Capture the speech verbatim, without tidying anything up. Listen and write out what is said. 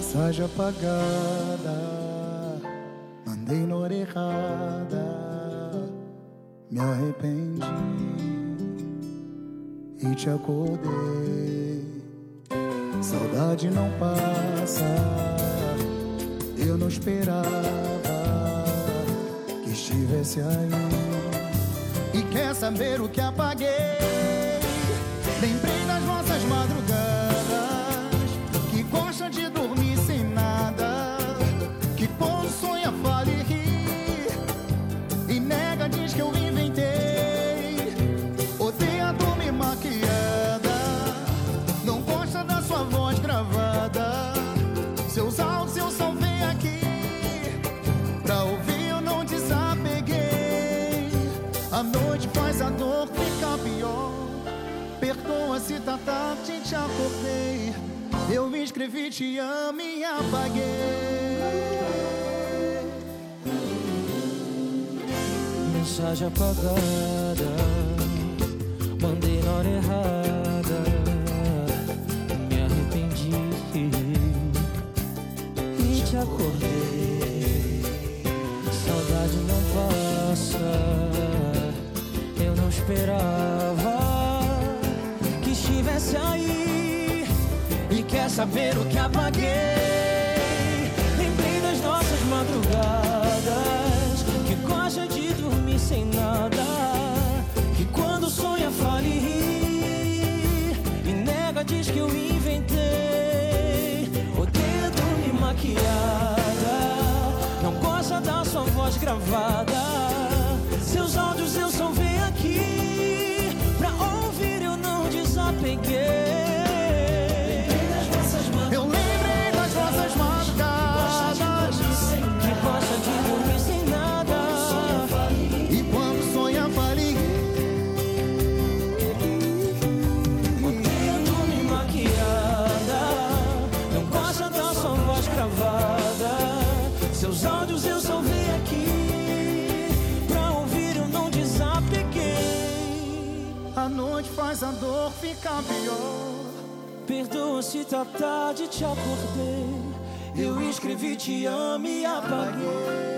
Mensagem apagada, mandei na hora errada. Me arrependi e te acordei. Saudade não passa, eu não esperava que estivesse aí. E quer saber o que apaguei? Lembrei das nossas madrugadas, que gosta de dormir sem nada, que quando sonha fala e ri, e nega, diz que eu inventei. Odeia dormir maquiada, não gosta da sua voz gravada. Seus áudios eu salvei aqui, pra ouvir eu não desapeguei. A noite faz a dor ficar pior. Perdoa se tá tarde, te acordei. Eu escrevi te amo e apaguei. Mensagem apagada, mandei na hora errada. Me arrependi e te acordei. Saudade não passa, eu não esperava que estivesse aí. E quer saber o que apaguei? Lembrei das nossas madrugadas, que gosta de dormir sem nada, que quando sonha fala e ri, e nega, diz que eu inventei. Odeia dormir maquiada, não gosta da sua voz gravada. Seus áudios eu salvei aqui, pra ouvir eu não desapeguei. Eu lembrei das nossas madrugadas, que gosta de dormir sem nada, e quando sonha fala e ri. odeia dormir maquiada, não gosta da sua voz gravada. Seus áudios eu salvei aqui, pra ouvir eu não desapeguei. A noite faz a dor ficar pior. Perdoa se tá tarde, te acordei. Eu escrevi te amo e apaguei.